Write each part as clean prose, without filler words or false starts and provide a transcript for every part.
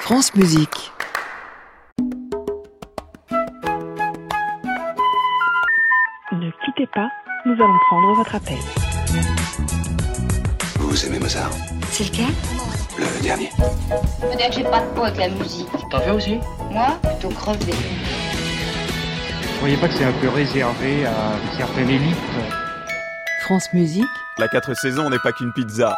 France Musique. Ne quittez pas, nous allons prendre votre appel. Vous aimez Mozart? C'est lequel? Le dernier. Faut dire que j'ai pas de peau avec la musique. T'en fais aussi? Moi, plutôt crevé. Vous croyez pas que c'est un peu réservé à une certaine élite? France Musique. La 4 saisons n'est pas qu'une pizza.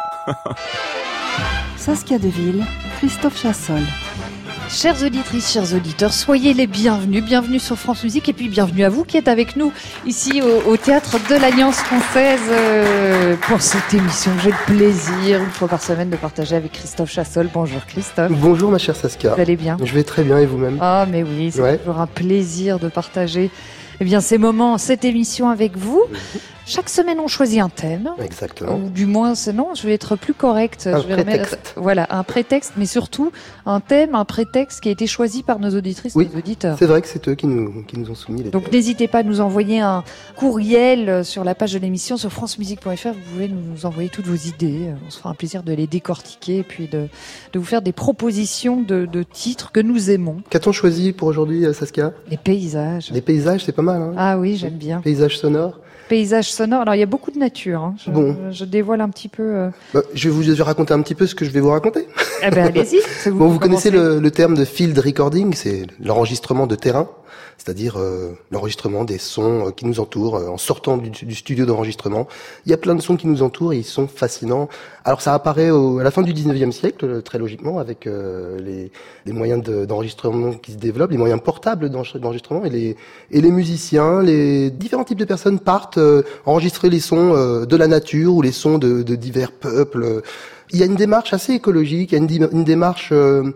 Saskia Deville, Christophe Chassol. Chères auditrices, chers auditeurs, soyez les bienvenus. Bienvenue sur France Musique et puis bienvenue à vous qui êtes avec nous ici au Théâtre de l'Alliance Française pour cette émission. J'ai le plaisir, une fois par semaine, de partager avec Christophe Chassol. Bonjour Christophe. Bonjour ma chère Saskia. Vous allez bien? Je vais très bien et vous-même? Ah mais oui, c'est toujours un plaisir de partager ces moments, cette émission avec vous. Chaque semaine, on choisit un thème. Exactement. Ou du moins, sinon, je vais être plus correcte. Un je vais prétexte. Voilà, un prétexte, mais surtout un thème, un prétexte qui a été choisi par nos auditrices et nos auditeurs. C'est vrai que c'est eux qui nous ont soumis les Donc thèmes. n'hésitez pas à nous envoyer un courriel sur la page de l'émission sur francemusique.fr. Vous pouvez nous envoyer toutes vos idées. On se fera un plaisir de les décortiquer et puis de vous faire des propositions de titres que nous aimons. Qu'a-t-on choisi pour aujourd'hui, Saskia? Les paysages. Les paysages, c'est pas mal. Hein, Ah oui, j'aime bien. Paysages sonores. Paysages sonores. Alors il y a beaucoup de nature. Hein. Je dévoile un petit peu. Je vais vous raconter un petit peu ce que je vais vous raconter. Eh ben allez-y. Vous connaissez le terme de field recording, c'est l'enregistrement de terrain, c'est-à-dire l'enregistrement des sons qui nous entourent en sortant du studio d'enregistrement. Il y a plein de sons qui nous entourent et ils sont fascinants. Alors ça apparaît à la fin du 19e siècle, très logiquement, avec les moyens d'enregistrement qui se développent, les moyens portables d'enregistrement et les musiciens, les différents types de personnes partent enregistrer les sons de la nature ou les sons de divers peuples. Il y a une démarche assez écologique, il y a une démarche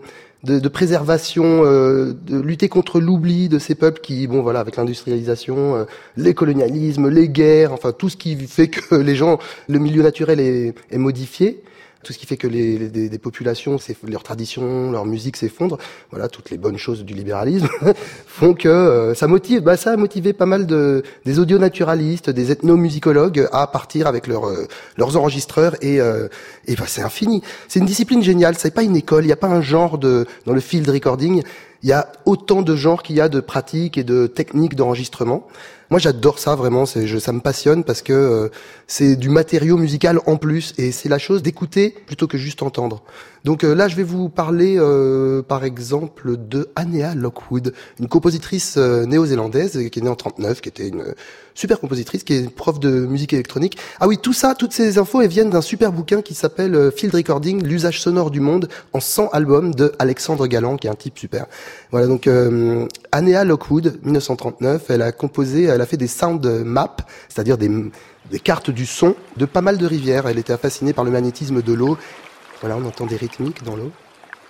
de préservation, de lutter contre l'oubli de ces peuples qui, avec l'industrialisation, les colonialismes, les guerres, enfin tout ce qui fait que le milieu naturel est modifié. Tout ce qui fait que des populations, leurs traditions, leur musique s'effondrent. Voilà, toutes les bonnes choses du libéralisme font que ça a motivé pas mal des audionaturalistes, des ethnomusicologues à partir avec leurs enregistreurs et c'est infini. C'est une discipline géniale. C'est pas une école. Il n'y a pas un genre dans le field recording. Il y a autant de genres qu'il y a de pratiques et de techniques d'enregistrement. Moi, j'adore ça, vraiment. Ça me passionne parce que c'est du matériau musical en plus et c'est la chose d'écouter plutôt que juste entendre. Donc là, je vais vous parler, par exemple, de Anea Lockwood, une compositrice néo-zélandaise qui est née en 1939, qui était une super compositrice, qui est prof de musique électronique. Ah oui, toutes ces infos, elles viennent d'un super bouquin qui s'appelle Field Recording, l'usage sonore du monde en 100 albums de Alexandre Galland, qui est un type super. Voilà, donc Anea Lockwood, 1939, elle a fait des sound maps, c'est-à-dire des cartes du son de pas mal de rivières. Elle était fascinée par le magnétisme de l'eau. Voilà, on entend des rythmiques dans l'eau.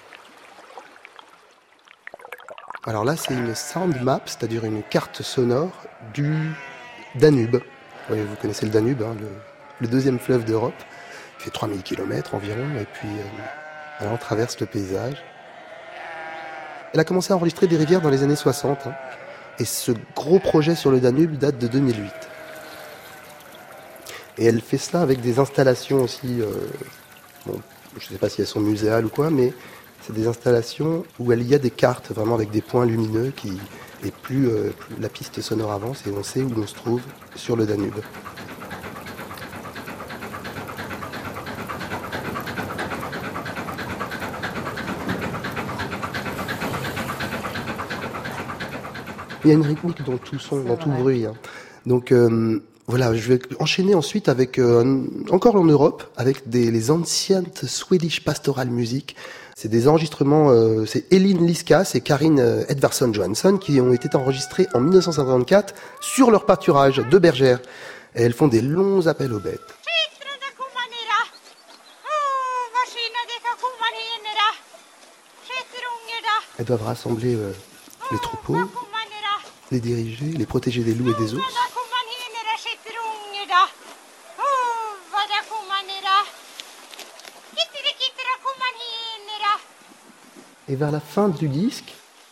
Alors là, c'est une sound map, c'est-à-dire une carte sonore du Danube. Oui, vous connaissez le Danube, hein, le deuxième fleuve d'Europe. Il fait 3000 km environ, et puis on traverse le paysage. Elle a commencé à enregistrer des rivières dans les années 60, hein, et ce gros projet sur le Danube date de 2008. Et elle fait cela avec des installations aussi, je ne sais pas si elles sont muséales ou quoi, mais c'est des installations où il y a des cartes vraiment avec des points lumineux et plus la piste sonore avance et on sait où on se trouve sur le Danube. Il y a une rythmique dans tout son, dans tout bruit. Hein. Donc voilà, je vais enchaîner ensuite avec encore en Europe avec les anciennes Swedish Pastoral Music. C'est des enregistrements, c'est Elin Liskas et Karin Edvardsson Johansson qui ont été enregistrés en 1954 sur leur pâturage de bergère. Et elles font des longs appels aux bêtes. Elles doivent rassembler les troupeaux, les diriger, les protéger des loups et des ours. Et vers la fin du disque,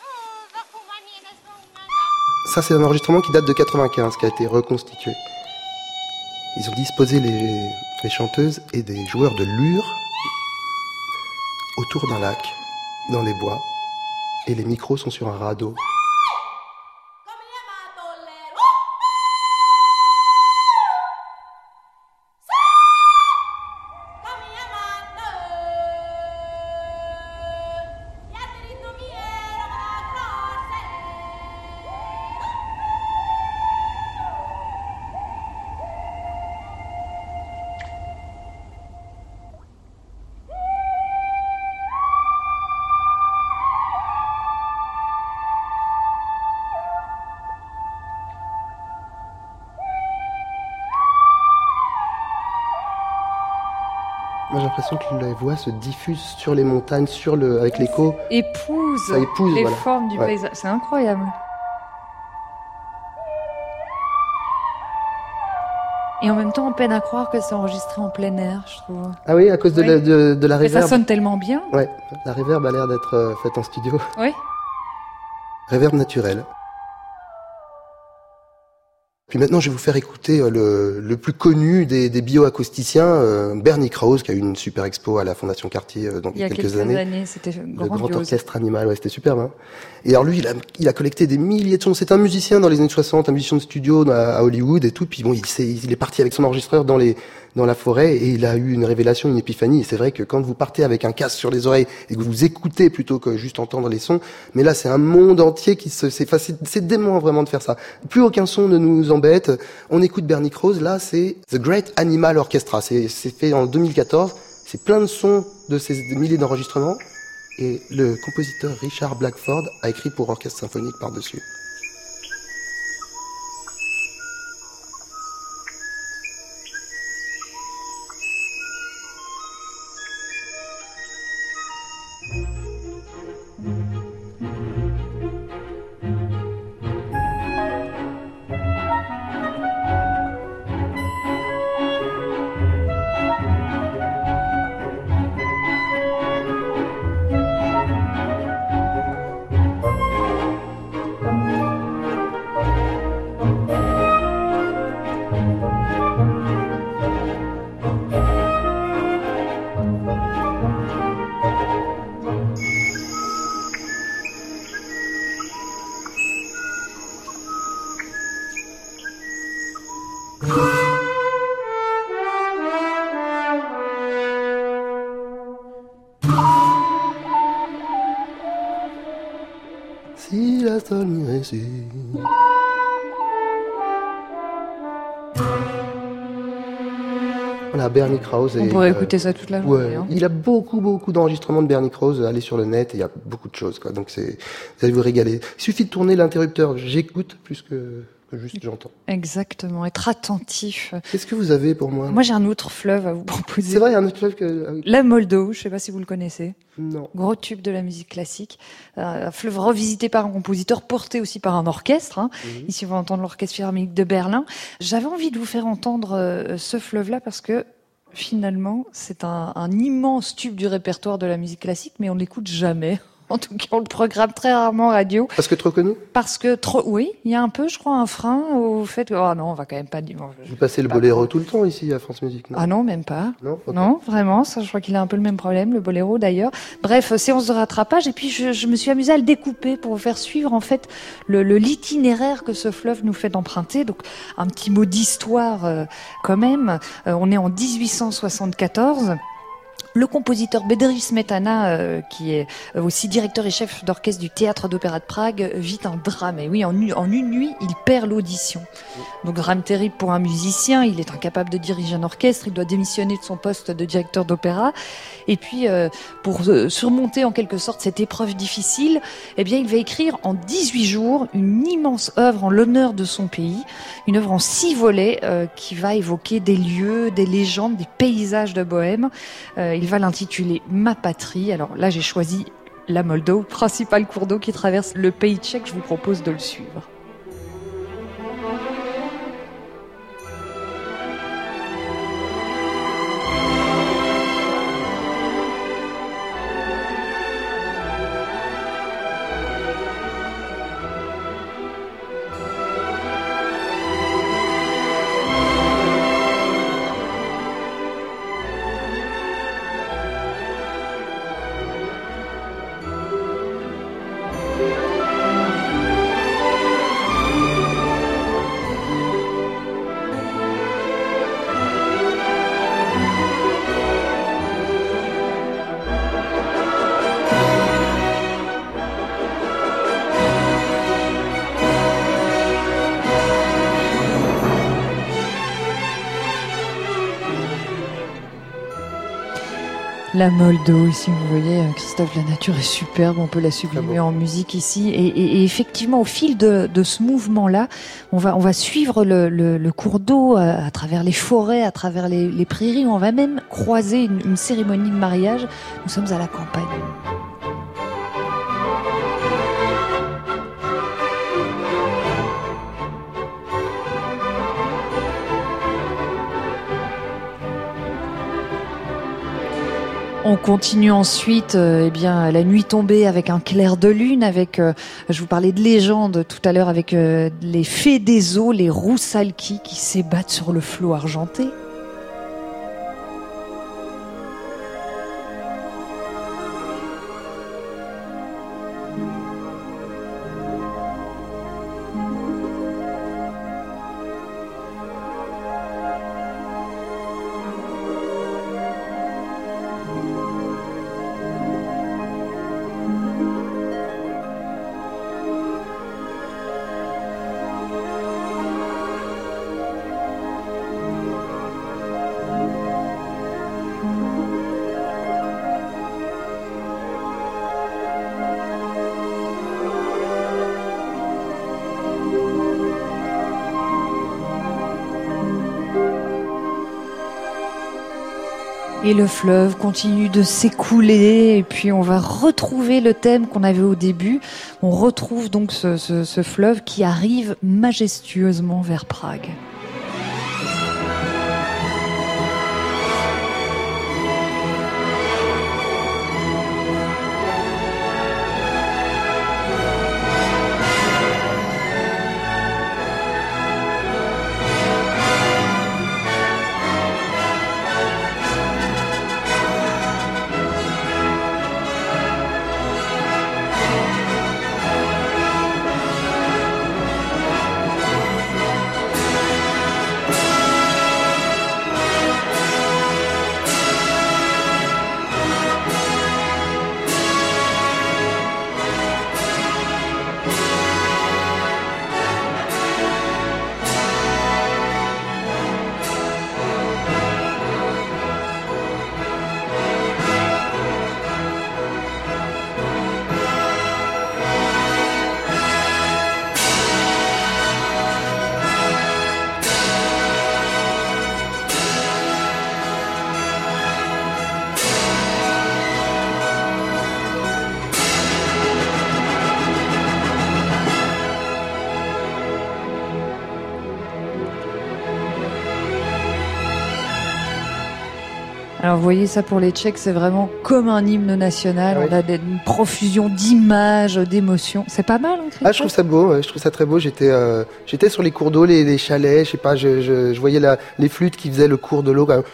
ça c'est un enregistrement qui date de 95, qui a été reconstitué. Ils ont disposé les chanteuses et des joueurs de lure autour d'un lac. dans les bois, et les micros sont sur un radeau. Moi, j'ai l'impression que la voix se diffuse sur les montagnes, avec l'écho. Épouse, Ça épouse, les voilà. formes du Ouais. paysage. C'est incroyable. Et en même temps, on peine à croire que c'est enregistré en plein air, je trouve. Ah oui, à cause de, Oui. de la Mais ça reverb. sonne tellement bien. Ouais, la reverb a l'air d'être faite en studio. Oui. Reverb naturel. Puis maintenant, je vais vous faire écouter le plus connu des bioacousticiens, Bernie Krause, qui a eu une super expo à la Fondation Cartier Il y a quelques années, c'était Le grand grandiose. orchestre animal, ouais, c'était superbe. Hein. Et alors lui, il a collecté des milliers de sons. C'est un musicien dans les années 60, un musicien de studio à Hollywood et tout. Puis bon, il est parti avec son enregistreur dans la forêt et il a eu une révélation, une épiphanie. Et c'est vrai que quand vous partez avec un casque sur les oreilles et que vous écoutez plutôt que juste entendre les sons, mais là c'est un monde entier c'est dément vraiment de faire ça. Plus aucun son ne nous embête. On écoute Bernie Krause. Là, c'est The Great Animal Orchestra. C'est fait en 2014. C'est plein de sons de ces milliers d'enregistrements. Et le compositeur Richard Blackford a écrit pour orchestre symphonique par-dessus. Si la sol mi ré si. Voilà, Bernie Krause. On pourrait écouter ça toute la journée. Ouais, Hein. il a beaucoup d'enregistrements de Bernie Krause. Allez sur le net, et il y a beaucoup de choses, quoi. Donc vous allez vous régaler. Il suffit de tourner l'interrupteur. J'écoute plus que juste j'entends. Exactement, être attentif. Qu'est-ce que vous avez pour moi? Moi, j'ai un autre fleuve à vous proposer. C'est vrai, il y a un autre fleuve que... La Moldo, je sais pas si vous le connaissez. Non. Gros tube de la musique classique. Un fleuve revisité par un compositeur, porté aussi par un orchestre. Hein. Ici, on va entendre l'Orchestre Philharmonique de Berlin. J'avais envie de vous faire entendre ce fleuve-là parce que finalement, c'est un immense tube du répertoire de la musique classique, mais on ne l'écoute jamais. En tout cas, on le programme très rarement en radio. Parce que trop connu? Parce que oui, il y a un peu, je crois, un frein au fait que, oh non, on va quand même pas dire. Vous passez le boléro tout le temps ici à France Musique, non? Ah non, même pas. Non, ok. Non, vraiment, ça, je crois qu'il a un peu le même problème, le boléro d'ailleurs. Bref, séance de rattrapage, et puis je me suis amusée à le découper pour vous faire suivre en fait l'itinéraire que ce fleuve nous fait emprunter. Donc un petit mot d'histoire quand même. On est en 1874. Le compositeur Bedřich Smetana, qui est aussi directeur et chef d'orchestre du Théâtre d'Opéra de Prague, vit un drame. Et oui, en une nuit, il perd l'audition. Donc drame terrible pour un musicien, il est incapable de diriger un orchestre, il doit démissionner de son poste de directeur d'opéra. Et puis, pour surmonter en quelque sorte cette épreuve difficile, eh bien, il va écrire en 18 jours une immense œuvre en l'honneur de son pays, une œuvre en 6 volets qui va évoquer des lieux, des légendes, des paysages de Bohème. Il va l'intituler Ma patrie. Alors là, j'ai choisi la Moldau, principal cours d'eau qui traverse le pays tchèque. Je vous propose de le suivre. La Moldo, ici, vous voyez, Christophe, la nature est superbe, on peut la sublimer en musique ici. Et effectivement, au fil de ce mouvement-là, on va suivre le cours d'eau à travers les forêts, à travers les prairies. On va même croiser une cérémonie de mariage. Nous sommes à la campagne. On continue ensuite, la nuit tombée avec un clair de lune, avec, je vous parlais de légendes tout à l'heure, avec les fées des eaux, les roussalki qui s'ébattent sur le flot argenté. Et le fleuve continue de s'écouler et puis on va retrouver le thème qu'on avait au début. On retrouve donc ce fleuve qui arrive majestueusement vers Prague. Alors vous voyez, ça pour les Tchèques, c'est vraiment comme un hymne national. Oui. On a une profusion d'images, d'émotions. C'est pas mal, hein, je trouve ça beau, ouais, je trouve ça très beau. J'étais sur les cours d'eau, les chalets, je sais pas, je voyais les flûtes qui faisaient le cours de l'eau. Au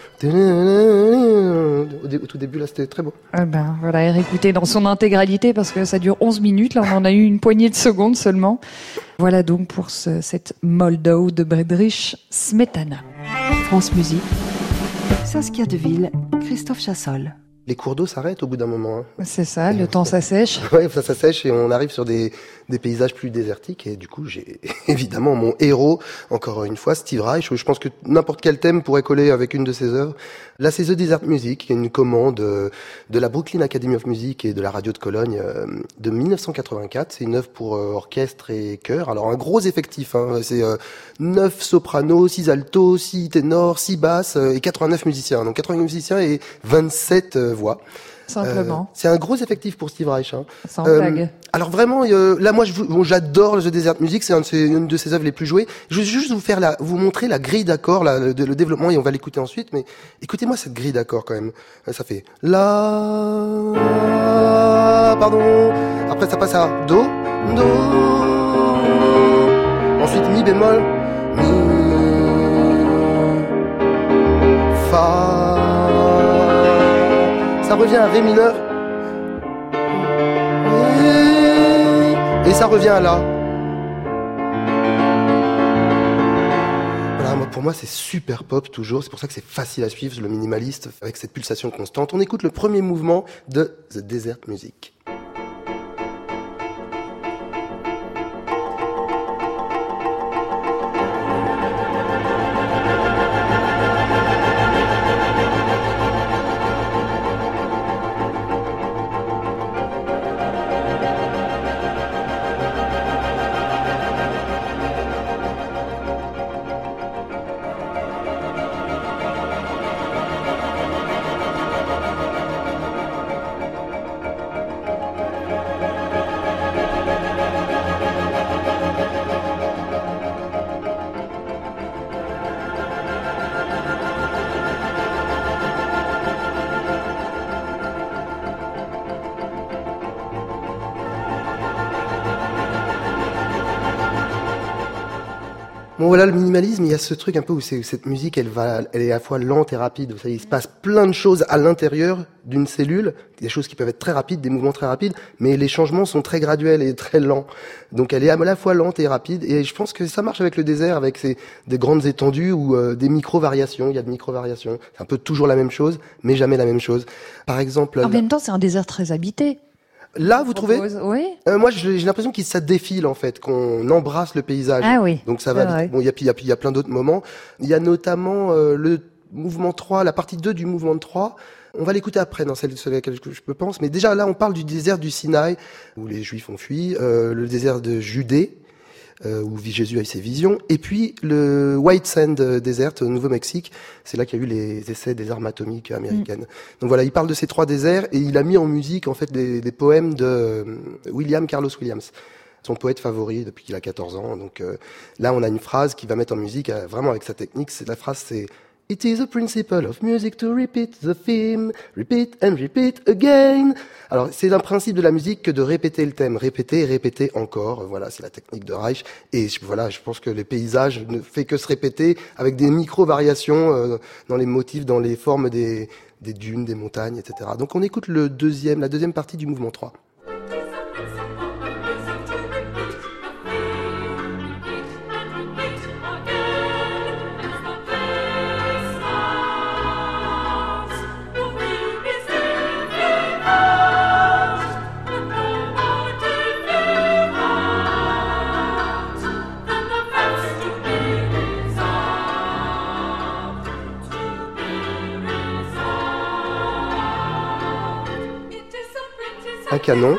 tout début, là, c'était très beau. Voilà, et réécoutez dans son intégralité parce que ça dure 11 minutes. Là, on en a eu une poignée de secondes seulement. Voilà donc pour cette Moldau de Bedřich Smetana. France Musique. Saskia Deville, Christophe Chassol. Les cours d'eau s'arrêtent au bout d'un moment. Hein. C'est ça, le temps s'assèche. Ouais, ça s'assèche et on arrive sur des paysages plus désertiques. Et du coup, j'ai évidemment mon héros, encore une fois, Steve Reich. Je pense que n'importe quel thème pourrait coller avec une de ses œuvres. Là, c'est The Desert Music, qui est une commande de la Brooklyn Academy of Music et de la radio de Cologne de 1984. C'est une œuvre pour orchestre et chœur. Alors, un gros effectif. Hein. C'est 9 sopranos, 6 altos, 6 ténors, 6 basses et 89 musiciens. Donc 89 musiciens et 27 voix. Simplement. C'est un gros effectif pour Steve Reich. Hein. Sans blague. Alors vraiment, là moi j'adore The Desert Music, c'est une de ses œuvres les plus jouées. Je vais juste vous montrer la grille d'accords, le développement, et on va l'écouter ensuite. Mais écoutez-moi cette grille d'accords quand même. Ça fait la, pardon. Après ça passe à do, do. Ensuite mi bémol, mi, fa. Ça revient à ré mineur. Et ça revient à la. Voilà, pour moi c'est super pop toujours, c'est pour ça que c'est facile à suivre, le minimaliste, avec cette pulsation constante. On écoute le premier mouvement de The Desert Music. Bon voilà, le minimalisme, il y a ce truc un peu où cette musique, elle est à la fois lente et rapide. Il se passe plein de choses à l'intérieur d'une cellule, des choses qui peuvent être très rapides, des mouvements très rapides, mais les changements sont très graduels et très lents. Donc elle est à la fois lente et rapide, et je pense que ça marche avec le désert, avec des grandes étendues ou des micro-variations. Il y a de micro-variations. C'est un peu toujours la même chose, mais jamais la même chose. Par exemple... En même temps, c'est un désert très habité. Là, vous trouvez? Oui. Moi, j'ai l'impression que ça défile, en fait, qu'on embrasse le paysage. Ah oui. Donc ça va vite. Bon, il y a plein d'autres moments. Il y a notamment le mouvement 3, la partie 2 du mouvement 3. On va l'écouter après, dans celle sur laquelle je pense. Mais déjà, là, on parle du désert du Sinaï, où les Juifs ont fui, le désert de Judée, où Jésus a eu ses visions, et puis le White Sand Desert au Nouveau-Mexique, c'est là qu'il y a eu les essais des armes atomiques américaines. Donc voilà, il parle de ces 3 déserts, et il a mis en musique en fait des poèmes de Carlos Williams, son poète favori depuis qu'il a 14 ans. Donc là, on a une phrase qu'il va mettre en musique vraiment avec sa technique. La phrase, c'est It is a principle of music to repeat the theme, repeat and repeat again. Alors, c'est un principe de la musique que de répéter le thème, répéter et répéter encore. Voilà, c'est la technique de Reich. Et voilà, je pense que les paysages ne fait que se répéter avec des micro-variations dans les motifs, dans les formes des dunes, des montagnes, etc. Donc, on écoute la deuxième partie du mouvement 3. Un canon.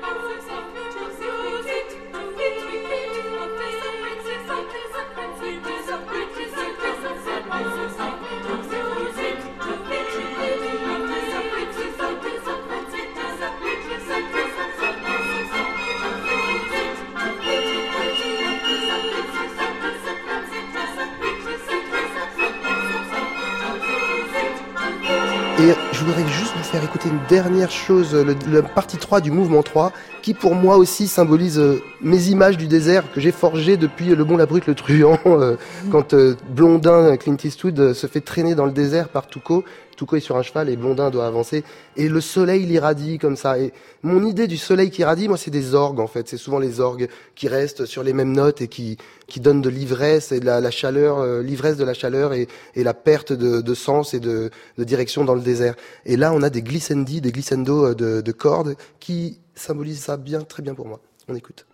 Et je voudrais juste vous faire écouter une dernière chose, la partie 3 du mouvement 3, qui pour moi aussi symbolise mes images du désert que j'ai forgées depuis Le Bon, la Brute, le Truand, quand Blondin, Clint Eastwood, se fait traîner dans le désert par Tuco. Tuco est sur un cheval et Blondin doit avancer. Et le soleil l'irradie comme ça. Et mon idée du soleil qui irradie, moi, c'est des orgues, en fait. C'est souvent les orgues qui restent sur les mêmes notes et qui donnent de l'ivresse et de la chaleur, l'ivresse de la chaleur et la perte de sens et de direction dans le désert. Et là, on a des glissendi, des glissando de cordes qui symbolisent ça bien, très bien pour moi. On écoute.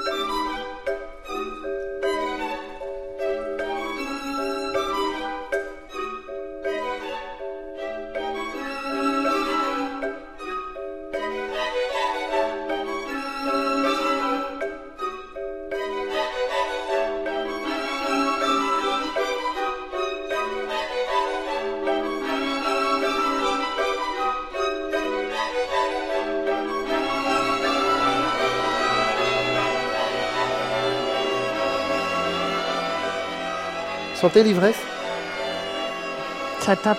Sentez l'ivresse? Ça tape.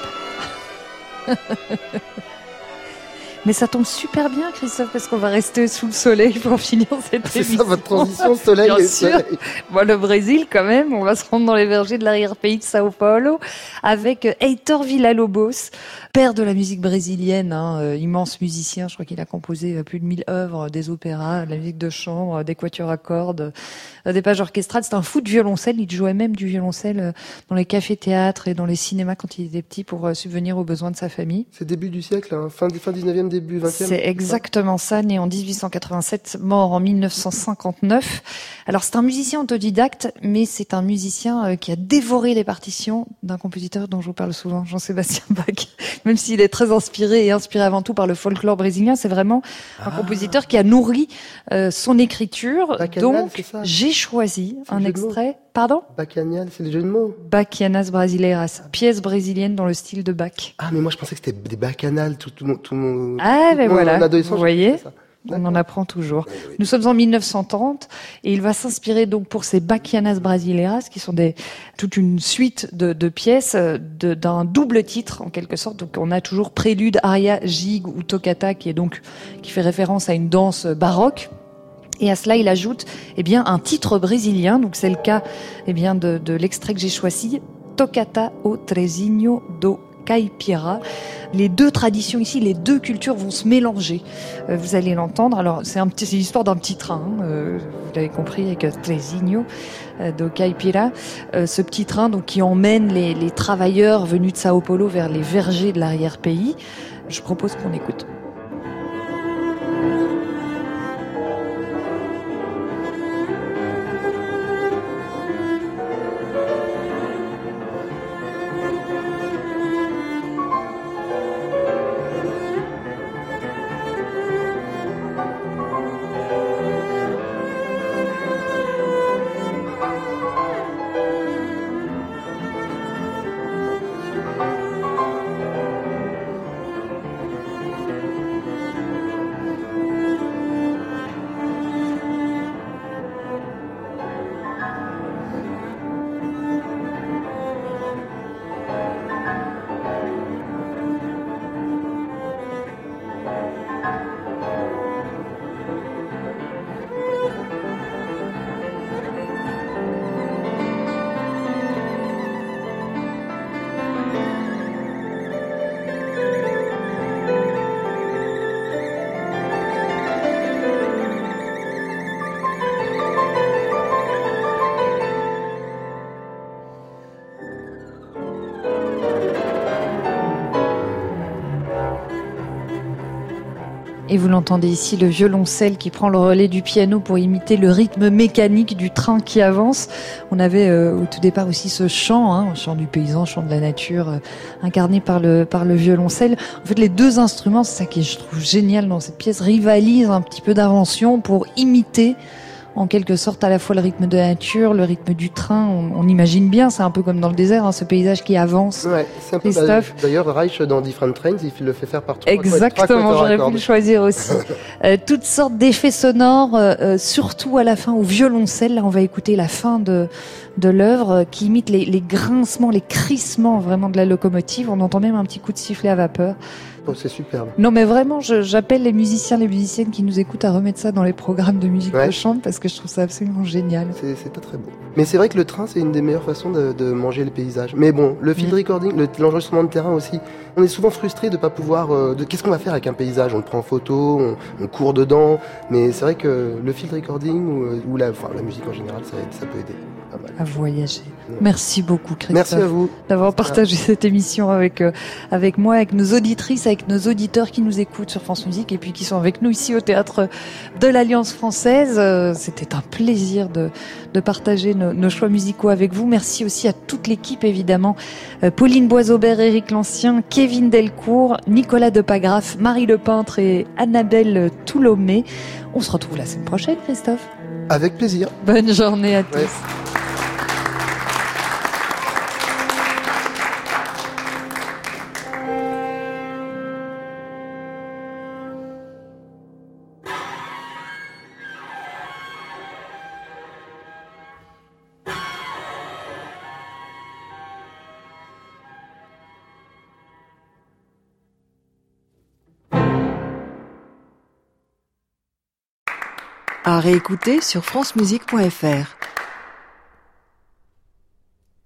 Mais ça tombe super bien, Christophe, parce qu'on va rester sous le soleil pour finir cette émission. C'est ça votre transition, soleil Bien et sûr. soleil. Bon, le Brésil, quand même, on va se rendre dans les vergers de l'arrière-pays de Sao Paulo avec Heitor Villa-Lobos, père de la musique brésilienne, immense musicien. Je crois qu'il a composé plus de 1000 œuvres, des opéras, de la musique de chambre, des quatuors à cordes, des pages orchestrales. C'est un fou de violoncelle. Il jouait même du violoncelle dans les cafés-théâtres et dans les cinémas quand il était petit pour subvenir aux besoins de sa famille. C'est début du siècle, hein, fin 19e, début 20e. C'est exactement ça, né en 1887, mort en 1959. Alors c'est un musicien autodidacte, mais c'est un musicien qui a dévoré les partitions d'un compositeur dont je vous parle souvent, Jean-Sébastien Bach. Même s'il est très inspiré et inspiré avant tout par le folklore brésilien, c'est vraiment un compositeur qui a nourri son écriture. Bacchanal, Donc j'ai choisi un extrait. Pardon? Bacchanal, c'est le jeu de mots. Bachianas Brasileiras, pièce brésilienne dans le style de Bach. Ah, mais moi je pensais que c'était des bacchanales, tout mon Ah, ben voilà, adolescent, vous voyez, ça. on en apprend toujours. Nous sommes en 1930 et il va s'inspirer donc pour ces Bachianas Brasileiras qui sont toute une suite de pièces d'un double titre en quelque sorte. Donc on a toujours prélude, aria, gigue ou toccata qui fait référence à une danse baroque. Et à cela, il ajoute un titre brésilien. Donc c'est le cas de l'extrait que j'ai choisi, Toccata o Trezinho do Caipira. Les deux traditions ici, les deux cultures vont se mélanger. Vous allez l'entendre. Alors c'est l'histoire d'un petit train. Vous l'avez compris avec Trezinho do Caipira. Ce petit train donc qui emmène les travailleurs venus de Sao Paulo vers les vergers de l'arrière-pays. Je propose qu'on écoute. Et vous l'entendez ici, le violoncelle qui prend le relais du piano pour imiter le rythme mécanique du train qui avance. On avait au tout départ aussi ce chant, chant du paysan, chant de la nature, incarné par le violoncelle. En fait, les deux instruments, c'est ça qui je trouve génial dans cette pièce, rivalisent un petit peu d'invention pour imiter en quelque sorte à la fois le rythme de la nature, le rythme du train. On imagine bien, c'est un peu comme dans le désert, ce paysage qui avance. Ouais, c'est un peu d'ailleurs Reich dans Different Trains, il le fait faire par trois. Exactement, j'aurais pu le choisir aussi. Toutes sortes d'effets sonores, surtout à la fin au violoncelle. Là, on va écouter la fin de l'œuvre qui imite les grincements, les crissements vraiment de la locomotive. On entend même un petit coup de sifflet à vapeur. Oh, c'est superbe. Non mais vraiment, j'appelle les musiciens, les musiciennes qui nous écoutent à remettre ça dans les programmes de musique de chambre parce que je trouve ça absolument génial. C'est très beau. Mais c'est vrai que le train, c'est une des meilleures façons de manger le paysage. Mais bon, le field recording, l'enregistrement de terrain aussi, on est souvent frustré de pas pouvoir... qu'est-ce qu'on va faire avec un paysage ? On le prend en photo, on court dedans, mais c'est vrai que le field recording ou la musique en général, ça peut aider. Pas mal. À voyager. Merci beaucoup, Christophe. Merci à vous. D'avoir partagé cette émission avec moi, avec nos auditrices, avec nos auditeurs qui nous écoutent sur France Musique et puis qui sont avec nous ici au Théâtre de l'Alliance Française. C'était un plaisir de partager nos choix musicaux avec vous. Merci aussi à toute l'équipe, évidemment. Pauline Boisaubert, Éric Lancien, Kevin Delcourt, Nicolas Depagraf, Marie Lepeintre et Annabelle Toulomé. On se retrouve la semaine prochaine, Christophe. Avec plaisir. Bonne journée à tous. À réécouter sur francemusique.fr.